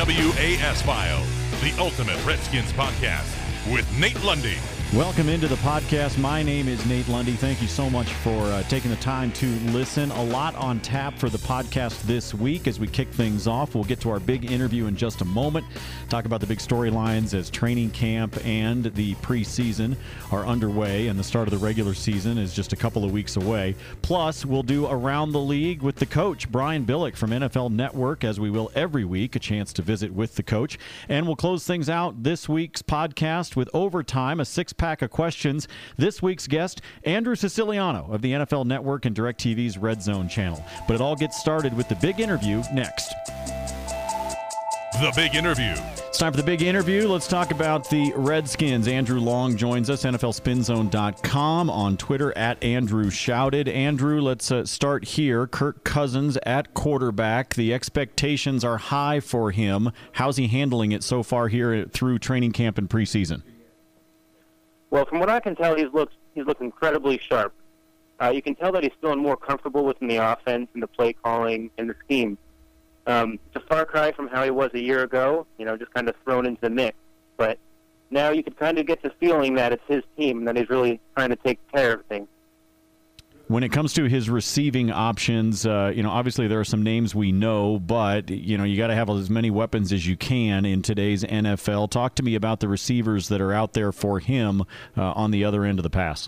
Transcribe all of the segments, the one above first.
WAS Files, the ultimate Redskins podcast with Nate Lundy. Welcome into the podcast. My name is Nate Lundy. Thank you so much for taking the time to listen. A lot on tap for the podcast this week as we kick things off. We'll get to our big interview in just a moment. Talk about the big storylines as training camp and the preseason are underway, and the start of the regular season is just a couple of weeks away. Plus, we'll do Around the League with the coach, Brian Billick from NFL Network, as we will every week, a chance to visit with the coach. And we'll close things out this week's podcast with Overtime, a six-pack of questions. This week's guest, Andrew Siciliano of the NFL Network and DirecTV's Red Zone channel. But it all gets started with the big interview next. The big interview. It's time for the big interview. Let's talk about the Redskins. Andrew Long joins us, NFLSpinZone.com, on Twitter at Andrew Shouted. Andrew, let's start here. Kirk Cousins at quarterback. The expectations are high for him. How's he handling it so far here through training camp and preseason? Well, from what I can tell, he's looked incredibly sharp. You can tell that he's feeling more comfortable within the offense and the play calling and the scheme. It's a far cry from how he was a year ago, just kind of thrown into the mix. But now you can kind of get the feeling that it's his team and that he's really trying to take care of things. When it comes to his receiving options, obviously there are some names we know, but, you got to have as many weapons as you can in today's NFL. Talk to me about the receivers that are out there for him on the other end of the pass.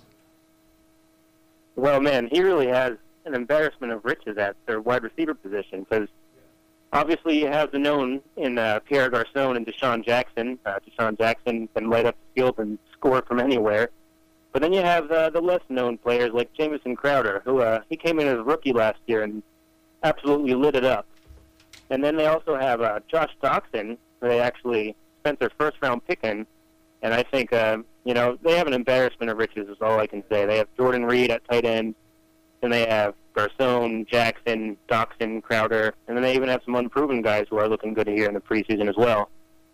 Well, man, he really has an embarrassment of riches at their wide receiver position, because obviously you have the known in Pierre Garçon and Deshaun Jackson. Deshaun Jackson can light up the field and score from anywhere. But then you have the less-known players like Jamison Crowder, who he came in as a rookie last year and absolutely lit it up. And then they also have Josh Doctson, who they actually spent their first-round pick in. And I think, they have an embarrassment of riches is all I can say. They have Jordan Reed at tight end, and they have Garçon, Jackson, Doctson, Crowder, and then they even have some unproven guys who are looking good here in the preseason as well.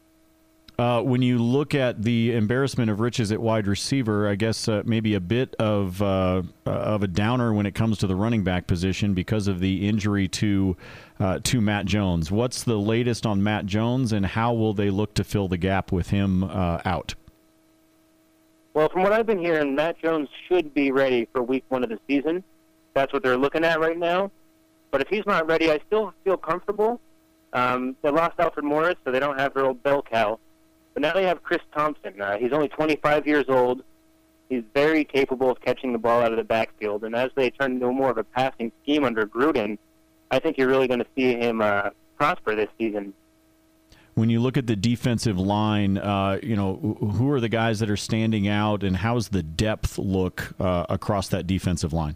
When you look at the embarrassment of riches at wide receiver, I guess maybe a bit of a downer when it comes to the running back position because of the injury to Matt Jones. What's the latest on Matt Jones, and how will they look to fill the gap with him out? Well, from what I've been hearing, Matt Jones should be ready for week 1 of the season. That's what they're looking at right now. But if he's not ready, I still feel comfortable. They lost Alfred Morris, so they don't have their old bell cow. But now they have Chris Thompson. He's only 25 years old. He's very capable of catching the ball out of the backfield. And as they turn into more of a passing scheme under Gruden, I think you're really going to see him prosper this season. When you look at the defensive line, who are the guys that are standing out, and how's the depth look across that defensive line?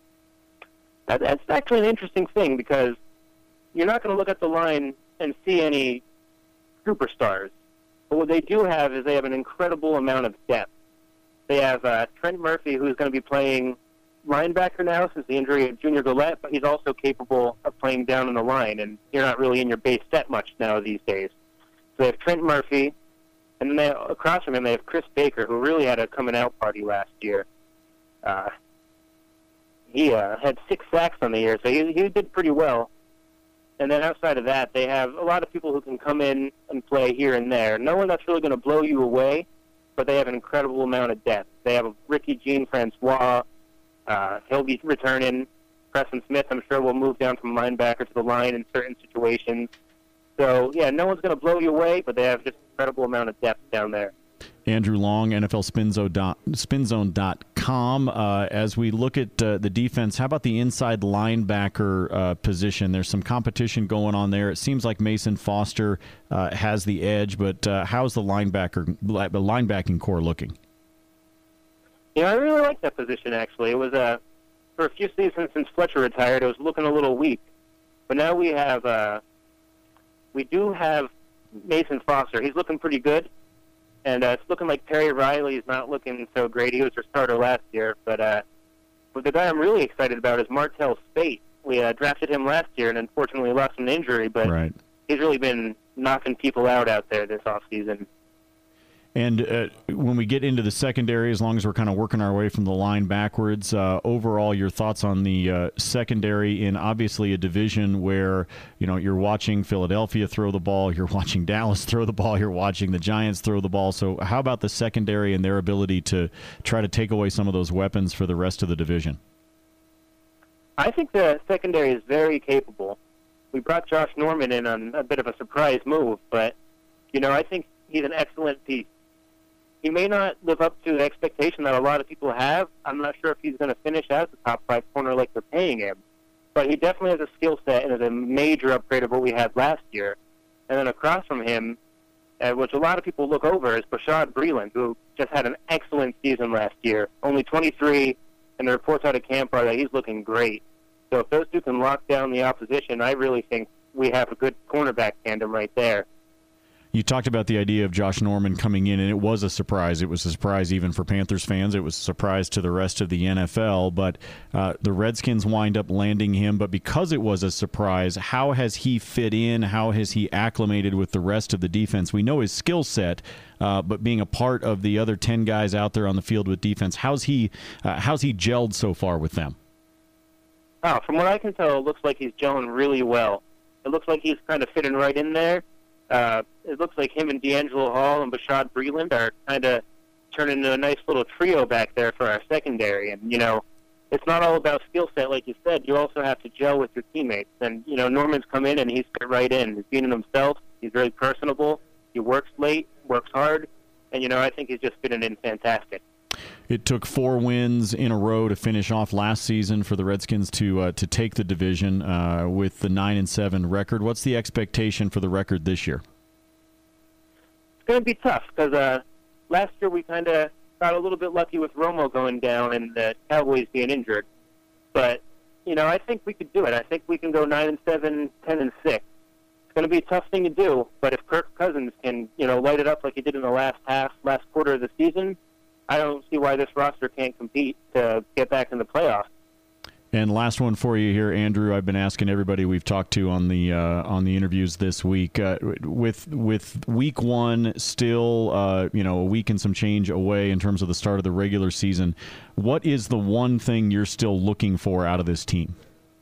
That's actually an interesting thing, because you're not going to look at the line and see any superstars. But what they do have is they have an incredible amount of depth. They have Trent Murphy, who's going to be playing linebacker now since the injury of Junior Gillette, but he's also capable of playing down on the line, and you're not really in your base set much now these days. So they have Trent Murphy, and then across from him they have Chris Baker, who really had a coming-out party last year. He had 6 sacks on the year, so he did pretty well. And then outside of that, they have a lot of people who can come in and play here and there. No one that's really going to blow you away, but they have an incredible amount of depth. They have Ricky Jean-Francois. He'll be returning. Preston Smith, I'm sure, will move down from linebacker to the line in certain situations. So, yeah, no one's going to blow you away, but they have just an incredible amount of depth down there. Andrew Long, NFLSpinZone.com. As we look at the defense, how about the inside linebacker position? There's some competition going on there. It seems like Mason Foster has the edge, but how's the linebacking core looking? I really like that position, actually. It was for a few seasons since Fletcher retired, it was looking a little weak. But now we do have Mason Foster. He's looking pretty good. And it's looking like Terry Riley's not looking so great. He was our starter last year. But the guy I'm really excited about is Martell Spate. We drafted him last year and unfortunately lost an injury. But He's really been knocking people out there this offseason. And when we get into the secondary, as long as we're kind of working our way from the line backwards, overall, your thoughts on the secondary in obviously a division where, you're watching Philadelphia throw the ball, you're watching Dallas throw the ball, you're watching the Giants throw the ball. So how about the secondary and their ability to try to take away some of those weapons for the rest of the division? I think the secondary is very capable. We brought Josh Norman in on a bit of a surprise move, but, I think he's an excellent piece. He may not live up to the expectation that a lot of people have. I'm not sure if he's going to finish as a top 5 corner like they're paying him. But he definitely has a skill set and is a major upgrade of what we had last year. And then across from him, which a lot of people look over, is Bashaud Breeland, who just had an excellent season last year. Only 23, and the reports out of camp are that he's looking great. So if those two can lock down the opposition, I really think we have a good cornerback tandem right there. You talked about the idea of Josh Norman coming in, and it was a surprise. It was a surprise even for Panthers fans. It was a surprise to the rest of the NFL. But the Redskins wind up landing him. But because it was a surprise, how has he fit in? How has he acclimated with the rest of the defense? We know his skill set, but being a part of the other 10 guys out there on the field with defense, how's he gelled so far with them? Oh, from what I can tell, it looks like he's gelling really well. It looks like he's kind of fitting right in there. It looks like him and D'Angelo Hall and Bashaud Breeland are kind of turning into a nice little trio back there for our secondary. And, it's not all about skill set, like you said. You also have to gel with your teammates. And, Norman's come in and he's fit right in. He's being himself. He's very personable. He works late, works hard. And, I think he's just fitting in fantastic. It took 4 wins in a row to finish off last season for the Redskins to take the division with the 9-7 record. What's the expectation for the record this year? It's going to be tough because last year we kind of got a little bit lucky with Romo going down and the Cowboys being injured. But, I think we could do it. I think we can go 9-7, 10-6. It's going to be a tough thing to do, but if Kirk Cousins can, light it up like he did in the last quarter of the season, I don't see why this roster can't compete to get back in the playoffs. And last one for you here, Andrew. I've been asking everybody we've talked to on the interviews this week. With week 1 still, a week and some change away in terms of the start of the regular season, what is the one thing you're still looking for out of this team?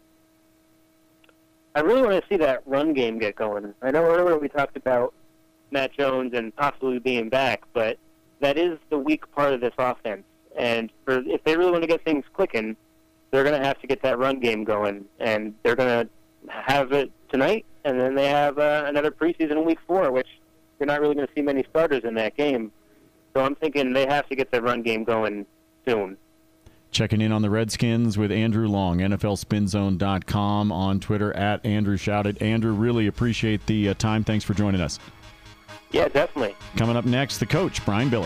I really want to see that run game get going. I know earlier we talked about Matt Jones and possibly being back, but that is the weak part of this offense. And if they really want to get things clicking, they're going to have to get that run game going. And they're going to have it tonight, and then they have another preseason in week 4, which you're not really going to see many starters in that game. So I'm thinking they have to get that run game going soon. Checking in on the Redskins with Andrew Long, NFLSpinZone.com, on Twitter, at Andrew Shouted. Andrew, really appreciate the time. Thanks for joining us. Yeah, definitely. Coming up next, the coach, Brian Billick.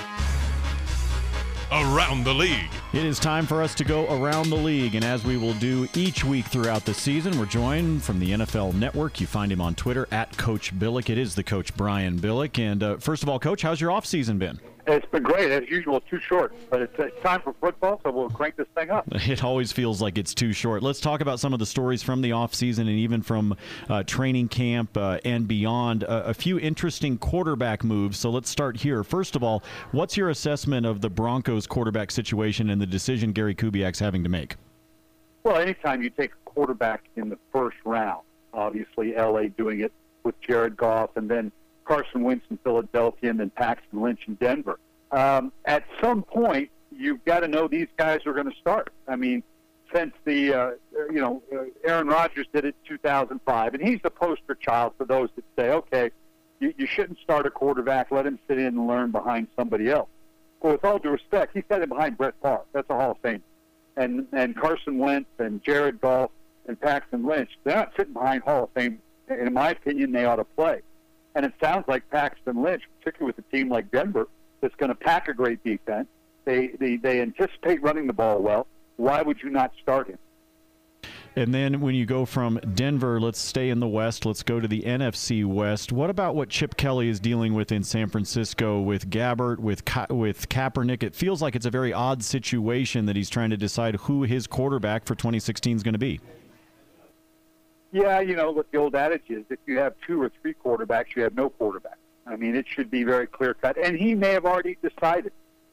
Around the League. It is time for us to go around the league, and as we will do each week throughout the season, we're joined from the NFL Network. You find him on Twitter, at Coach Billick. It is the coach, Brian Billick. And first of all, Coach, how's your offseason been? It's been great. As usual, too short. But it's time for football, so we'll crank this thing up. It always feels like it's too short. Let's talk about some of the stories from the offseason and even from training camp and beyond. A few interesting quarterback moves, so let's start here. First of all, what's your assessment of the Broncos quarterback situation and the decision Gary Kubiak's having to make? Well, anytime you take a quarterback in the first round, obviously L.A. doing it with Jared Goff, and then Carson Wentz in Philadelphia, and then Paxton Lynch in Denver. At some point, you've got to know these guys are going to start. I mean, since Aaron Rodgers did it in 2005, and he's the poster child for those that say, okay, you shouldn't start a quarterback, let him sit in and learn behind somebody else. Well, with all due respect, he sat in behind Brett Favre. That's a Hall of Fame. And Carson Wentz and Jared Goff and Paxton Lynch, they're not sitting behind Hall of Fame. In my opinion, they ought to play. And it sounds like Paxton Lynch, particularly with a team like Denver, that's going to pack a great defense. They anticipate running the ball well. Why would you not start him? And then when you go from Denver, let's stay in the West. Let's go to the NFC West. What about what Chip Kelly is dealing with in San Francisco with Gabbert, with Kaepernick? It feels like it's a very odd situation that he's trying to decide who his quarterback for 2016 is going to be. Yeah, what the old adage is, if you have 2 or 3 quarterbacks, you have no quarterback. I mean, it should be very clear-cut. And he may have already decided.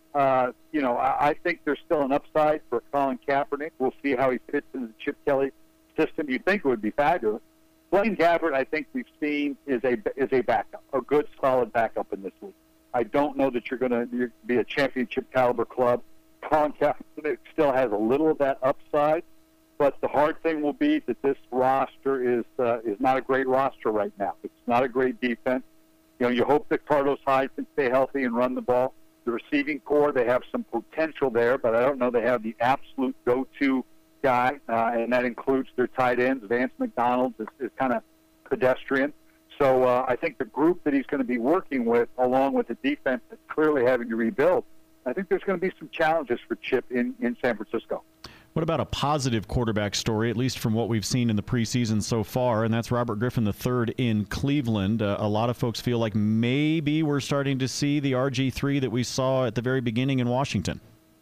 I think there's still an upside for Colin Kaepernick. We'll see how he fits into the Chip Kelly system. You'd think it would be fabulous. Blaine Gabbert, I think we've seen, is a backup, a good, solid backup in this league. I don't know that you're going to be a championship-caliber club. Colin Kaepernick still has a little of that upside, but the hard thing will be that this roster is not a great roster right now. It's not a great defense. You hope that Carlos Hyde can stay healthy and run the ball. The receiving core, they have some potential there, but I don't know they have the absolute go-to guy, and that includes their tight ends. Vance McDonald is kind of pedestrian. So I think the group that he's going to be working with, along with the defense that's clearly having to rebuild, I think there's going to be some challenges for Chip in San Francisco. What about a positive quarterback story, at least from what we've seen in the preseason so far, and that's Robert Griffin III in Cleveland. A lot of folks feel like maybe we're starting to see the RG3 that we saw at the very beginning in Washington.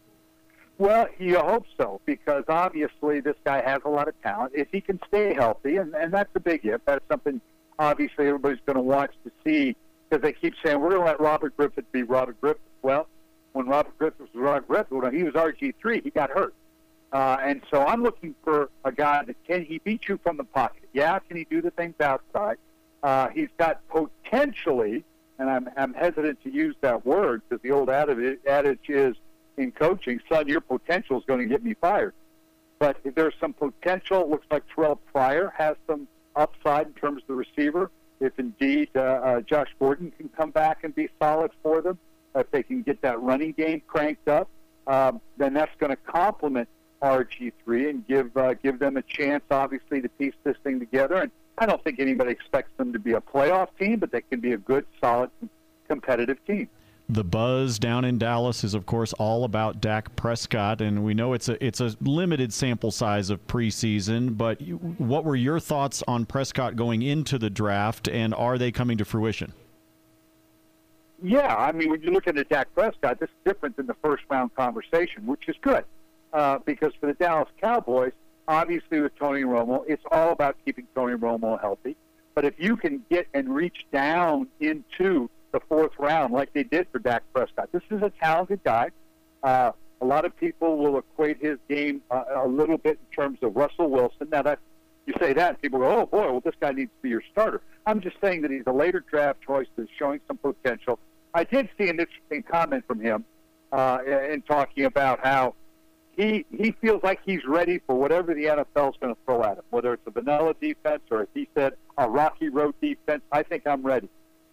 Well, you hope so, because obviously this guy has a lot of talent. If he can stay healthy, and that's a big if, that's something obviously everybody's going to watch to see, because they keep saying, we're going to let Robert Griffin be Robert Griffin. Well, when Robert Griffin was Robert Griffin, when he was RG3, he got hurt. And so I'm looking for a guy that can he beat you from the pocket? Yeah, can he do the things outside? He's got potentially, and I'm hesitant to use that word because the old adage is in coaching, son, your potential is going to get me fired. But if there's some potential, it looks like Terrell Pryor has some upside in terms of the receiver. If indeed Josh Gordon can come back and be solid for them, if they can get that running game cranked up, then that's going to complement RG3 and give them a chance, obviously, to piece this thing together. And I don't think anybody expects them to be a playoff team, but they can be a good, solid, competitive team. The buzz down in Dallas is, of course, all about Dak Prescott, and we know it's a limited sample size of preseason, but what were your thoughts on Prescott going into the draft, and are they coming to fruition? Yeah, I mean, when you look at Dak Prescott, this is different than the first-round conversation, which is good, because for the Dallas Cowboys, obviously with Tony Romo, it's all about keeping Tony Romo healthy, but if you can get and reach down into the fourth round like they did for Dak Prescott. This is a talented guy. A lot of people will equate his game a little bit in terms of Russell Wilson. Now, that you say that, and people go, oh, boy, well, this guy needs to be your starter. I'm just saying that he's a later draft choice that's showing some potential. I did see an interesting comment from him in talking about how he feels like he's ready for whatever the NFL is going to throw at him, whether it's a vanilla defense or, if he said, a rocky road defense. I think I'm ready.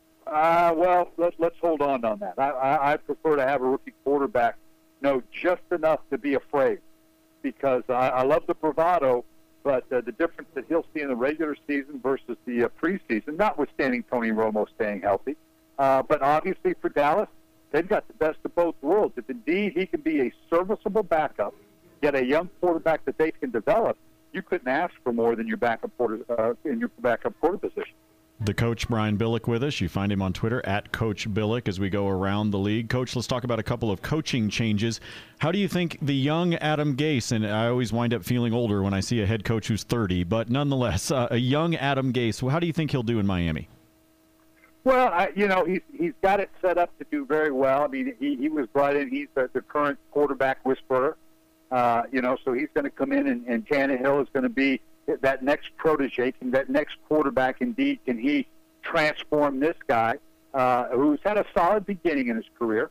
Well, let's hold on that. I prefer to have a rookie quarterback know just enough to be afraid, because I love the bravado, but the difference that he'll see in the regular season versus the preseason, notwithstanding Tony Romo staying healthy, but obviously for Dallas, they've got the best of both worlds. If indeed he can be a serviceable backup, get a young quarterback that they can develop, you couldn't ask for more than your backup quarter in your backup quarter position. The coach, Brian Billick, with us. You find him on Twitter, @CoachBillick, as we go around the league. Coach, let's talk about a couple of coaching changes. How do you think the young Adam Gase, and I always wind up feeling older when I see a head coach who's 30, but nonetheless, a young Adam Gase, how do you think he'll do in Miami? Well, he's got it set up to do very well. I mean, he was brought in. He's the current quarterback whisperer. So he's going to come in, and Tannehill is going to be that next protege, can that next quarterback indeed, can he transform this guy who's had a solid beginning in his career?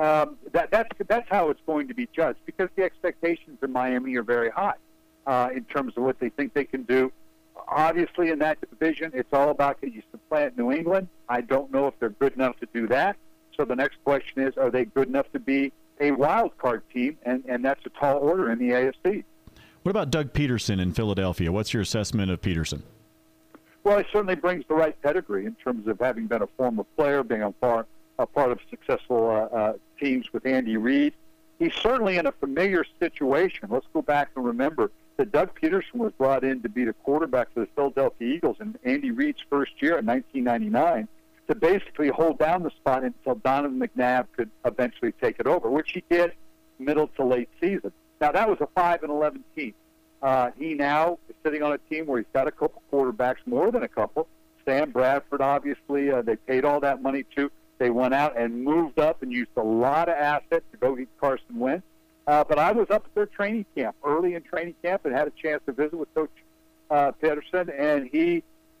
That's how it's going to be judged, because the expectations in Miami are very high in terms of what they think they can do. Obviously, in that division, it's all about, can you supplant New England? I don't know if they're good enough to do that. So the next question is, are they good enough to be a wild card team? And that's a tall order in the AFC. What about Doug Peterson in Philadelphia? What's your assessment of Peterson? Well, he certainly brings the right pedigree in terms of having been a former player, being a part of successful teams with Andy Reid. He's certainly in a familiar situation. Let's go back and remember that Doug Peterson was brought in to be the quarterback for the Philadelphia Eagles in Andy Reid's first year in 1999 to basically hold down the spot until Donovan McNabb could eventually take it over, which he did middle to late season. Now, that was a 5-11 team. He now is sitting on a team where he's got a couple quarterbacks, more than a couple, Sam Bradford, obviously, they paid all that money to. They went out and moved up and used a lot of assets to go get Carson Wentz. But I was up at their training camp, early in training camp, and had a chance to visit with Coach Pederson, and he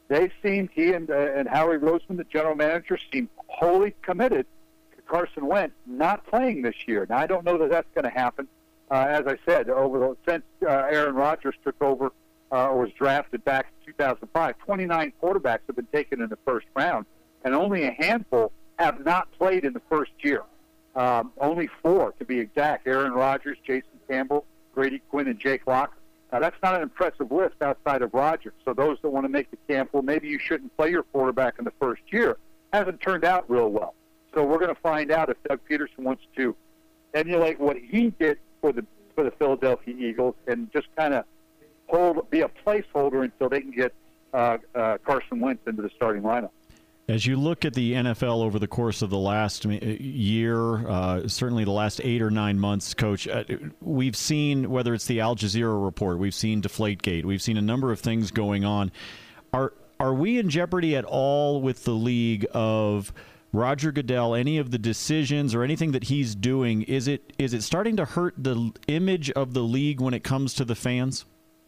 and Howie Roseman, the general manager, seemed wholly committed to Carson Wentz not playing this year. Now, I don't know that that's going to happen. As I said, since Aaron Rodgers took over or was drafted back in 2005, 29 quarterbacks have been taken in the first round, and only a handful have not played in the first year. Only 4, to be exact: Aaron Rodgers, Jason Campbell, Brady Quinn, and Jake Locker. Now, that's not an impressive list outside of Rodgers. So those that want to make the camp, well, maybe you shouldn't play your quarterback in the first year, hasn't turned out real well. So we're going to find out if Doug Peterson wants to emulate what he did for the Philadelphia Eagles and just kind of be a placeholder until they can get Carson Wentz into the starting lineup. As you look at the NFL over the course of the last year, certainly the last 8 or 9 months, Coach, we've seen, whether it's the Al Jazeera report, we've seen Deflategate, we've seen a number of things going on. Are we in jeopardy at all with the league of Roger Goodell, any of the decisions or anything that he's doing? Is it starting to hurt the image of the league when it comes to the fans?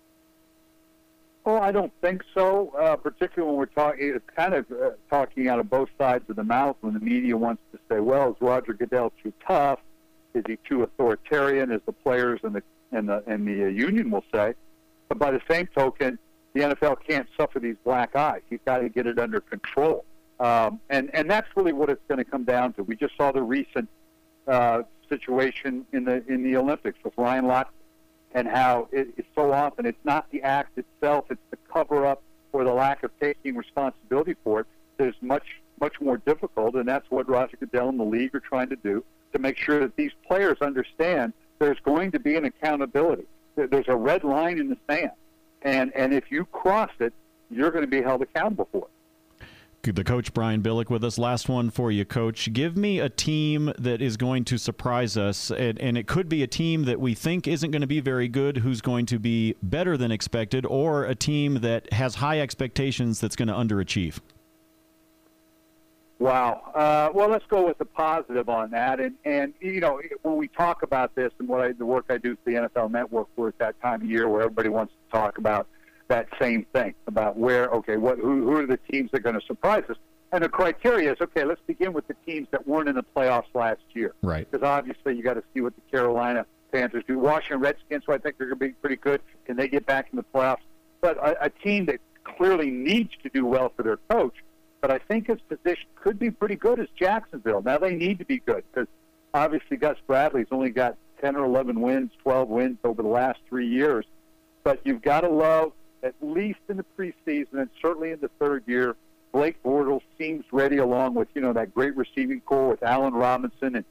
Well, I don't think so, particularly when we're talking, it's kind of talking out of both sides of the mouth when the media wants to say, well, is Roger Goodell too tough? Is he too authoritarian, as the players and the union will say? But by the same token, the NFL can't suffer these black eyes. He's got to get it under control. And that's really what it's going to come down to. We just saw the recent situation in the Olympics with Ryan Lochte, and how it's so often it's not the act itself, it's the cover-up or the lack of taking responsibility for it that is much more difficult, and that's what Roger Goodell and the league are trying to do, to make sure that these players understand there's going to be an accountability. There's a red line in the sand, and if you cross it, you're going to be held accountable for it. The coach, Brian Billick, with us. Last one for you, Coach. Give me a team that is going to surprise us, and it could be a team that we think isn't going to be very good, who's going to be better than expected, or a team that has high expectations that's going to underachieve. Wow. Well, let's go with the positive on that. And you know, when we talk about this and the work I do for the NFL Network, we're at that time of year where everybody wants to talk about that same thing, about who are the teams that are going to surprise us. And the criteria is, okay, let's begin with the teams that weren't in the playoffs last year. Right. Because obviously you got to see what the Carolina Panthers do. Washington Redskins, who I think they're going to be pretty good. Can they get back in the playoffs? But a team that clearly needs to do well for their coach, but I think his position could be pretty good, is Jacksonville. Now they need to be good because obviously Gus Bradley's only got 10 or 11 wins, 12 wins over the last 3 years. But you've got to love, at least in the preseason and certainly in the third year, Blake Bortles seems ready, along with, that great receiving core with Allen Robinson and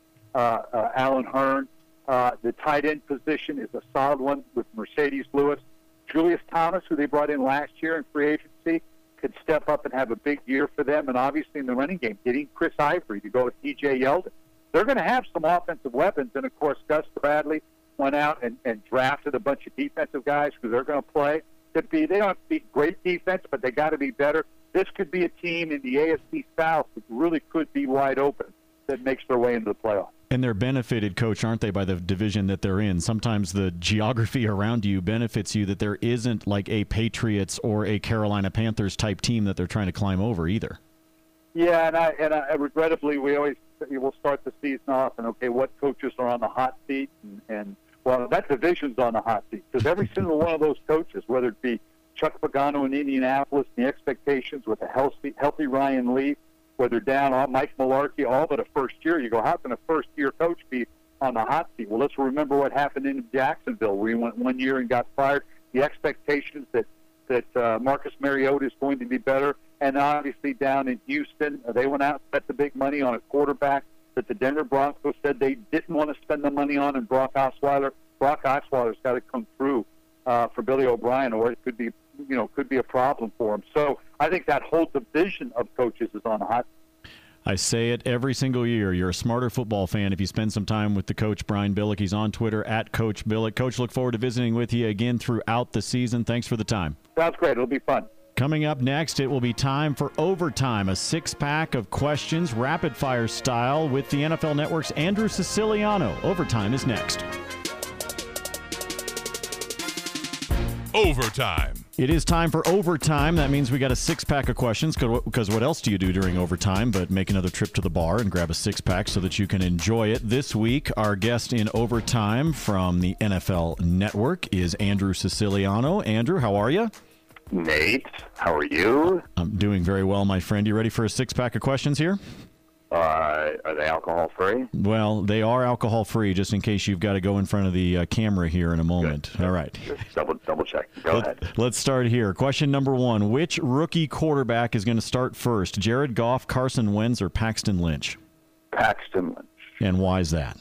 Allen Hurn. The tight end position is a solid one with Mercedes Lewis. Julius Thomas, who they brought in last year in free agency, could step up and have a big year for them. And obviously in the running game, getting Chris Ivory to go with DJ Yeldon. They're going to have some offensive weapons. And, of course, Gus Bradley went out and drafted a bunch of defensive guys who they're going to play. They don't have to be great defense, but they got to be better. This could be a team in the AFC South that really could be wide open that makes their way into the playoffs. And they're benefited, Coach, aren't they, by the division that they're in? Sometimes the geography around you benefits you, that there isn't like a Patriots or a Carolina Panthers type team that they're trying to climb over either. Yeah, and I regrettably, we'll start the season off and, okay, what coaches are on the hot seat and well, that division's on the hot seat because every single one of those coaches, whether it be Chuck Pagano in Indianapolis, the expectations with a healthy Ryan Leaf, whether down on Mike Mularkey, all but a first year, you go, how can a first-year coach be on the hot seat? Well, let's remember what happened in Jacksonville, where he went 1 year and got fired. The expectations that Marcus Mariota is going to be better, and obviously down in Houston, they went out and bet the big money on a quarterback that the Denver Broncos said they didn't want to spend the money on, and Brock Osweiler. Brock Osweiler's got to come through for Billy O'Brien, or it could be a problem for him. So I think that whole division of coaches is on the hot. I say it every single year. You're a smarter football fan if you spend some time with the coach, Brian Billick. He's on Twitter at Coach Billick. Coach, look forward to visiting with you again throughout the season. Thanks for the time. Sounds great. It'll be fun. Coming up next, it will be time for Overtime, a six-pack of questions, rapid-fire style, with the NFL Network's Andrew Siciliano. Overtime is next. Overtime. It is time for Overtime. That means we got a six-pack of questions, because what else do you do during overtime but make another trip to the bar and grab a six-pack so that you can enjoy it? This week, our guest in Overtime from the NFL Network is Andrew Siciliano. Andrew, how are you? Nate, how are you? I'm doing very well, my friend. You ready for a six-pack of questions here? Are they alcohol-free? Well, they are alcohol-free, just in case you've got to go in front of the camera here in a moment. Good. All right. Just double check. Go ahead. Let's start here. Question number one. Which rookie quarterback is going to start first? Jared Goff, Carson Wentz, or Paxton Lynch? Paxton Lynch. And why is that?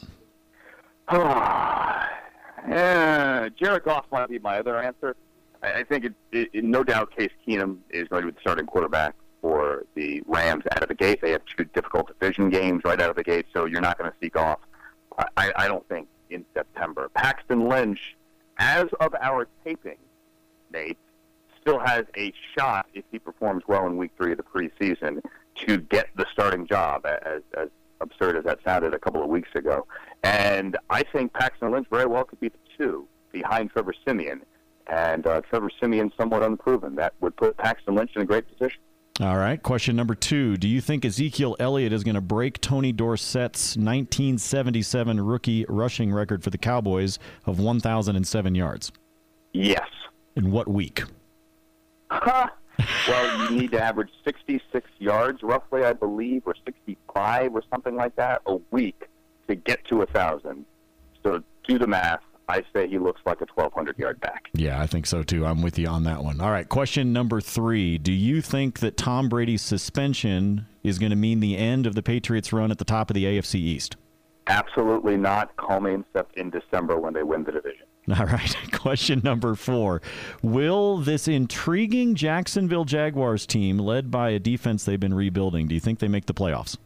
Jared Goff might be my other answer. I think no doubt Case Keenum is going to be the starting quarterback for the Rams out of the gate. They have two difficult division games right out of the gate, so you're not going to see Goff, I don't think, in September. Paxton Lynch, as of our taping, Nate, still has a shot, if he performs well in Week 3 of the preseason, to get the starting job, as absurd as that sounded a couple of weeks ago. And I think Paxton Lynch very well could be the two behind Trevor Siemian. And Trevor Siemian somewhat unproven. That would put Paxton Lynch in a great position. All right. Question number two. Do you think Ezekiel Elliott is going to break Tony Dorsett's 1977 rookie rushing record for the Cowboys of 1,007 yards? Yes. In what week? Well, you need to average 66 yards, roughly, I believe, or 65 or something like that, a week to get to 1,000. So do the math. I say he looks like a 1,200-yard back. Yeah, I think so, too. I'm with you on that one. All right, question number three. Do you think that Tom Brady's suspension is going to mean the end of the Patriots' run at the top of the AFC East? Absolutely not. Call me in December when they win the division. All right, question number four. Will this intriguing Jacksonville Jaguars team, led by a defense they've been rebuilding, do you think they make the playoffs?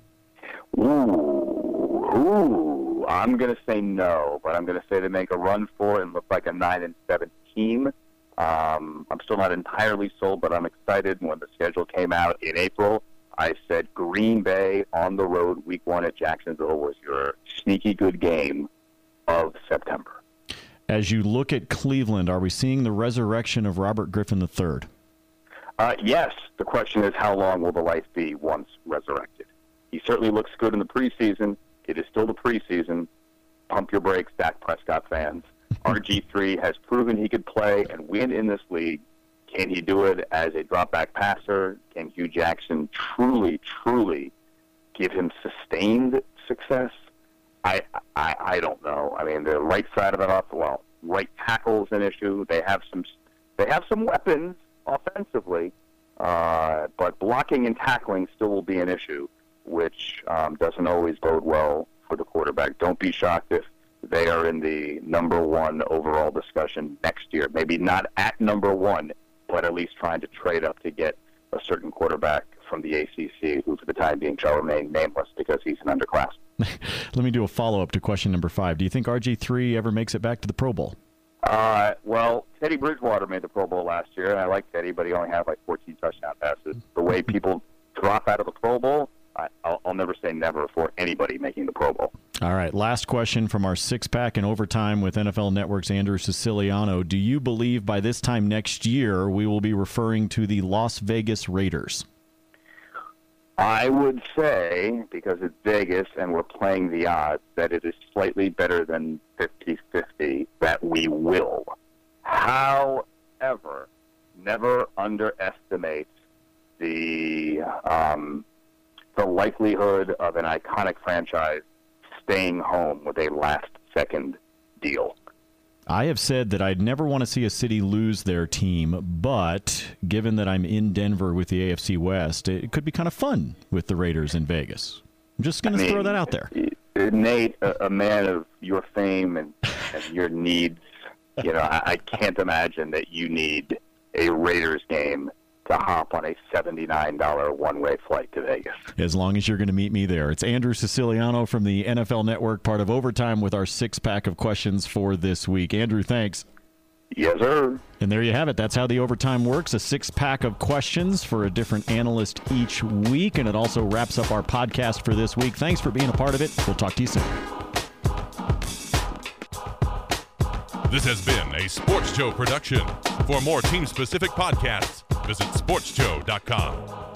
Ooh. I'm going to say no, but I'm going to say they make a run for it and look like a 9-7 team. I'm still not entirely sold, but I'm excited. When the schedule came out in April, I said Green Bay on the road Week 1 at Jacksonville was your sneaky good game of September. As you look at Cleveland, are we seeing the resurrection of Robert Griffin III? Yes. The question is, how long will the life be once resurrected? He certainly looks good in the preseason. It is still the preseason. Pump your brakes, Dak Prescott fans. RG3 has proven he could play and win in this league. Can he do it as a drop-back passer? Can Hugh Jackson truly give him sustained success? I don't know. I mean, the right side of it, right tackle is an issue. They have some weapons offensively, but blocking and tackling still will be an issue, which doesn't always bode well for the quarterback. Don't be shocked if they are in the number one overall discussion next year. Maybe not at number one, but at least trying to trade up to get a certain quarterback from the ACC, who for the time being shall remain nameless because he's an underclass. Let me do a follow-up to question number 5. Do you think RG3 ever makes it back to the Pro Bowl? Well, Teddy Bridgewater made the Pro Bowl last year, and I like Teddy, but he only had like 14 touchdown passes. The way people drop out of the Pro Bowl, I'll never say never for anybody making the Pro Bowl. All right, last question from our six-pack in Overtime with NFL Network's Andrew Siciliano. Do you believe by this time next year we will be referring to the Las Vegas Raiders? I would say, because it's Vegas and we're playing the odds, that it is slightly better than 50-50 that we will. However, never underestimate the likelihood of an iconic franchise staying home with a last-second deal. I have said that I'd never want to see a city lose their team, but given that I'm in Denver with the AFC West, it could be kind of fun with the Raiders in Vegas. I'm just going to throw that out there. Nate, a man of your fame and your needs, I can't imagine that you need a Raiders game to hop on a $79 one-way flight to Vegas. As long as you're going to meet me there. It's Andrew Siciliano from the NFL Network, part of Overtime with our six-pack of questions for this week. Andrew, thanks. Yes, sir. And there you have it. That's how the overtime works. A 6-pack of questions for a different analyst each week. And it also wraps up our podcast for this week. Thanks for being a part of it. We'll talk to you soon. This has been a Sports Show production. For more team-specific podcasts, visit sportsjoe.com.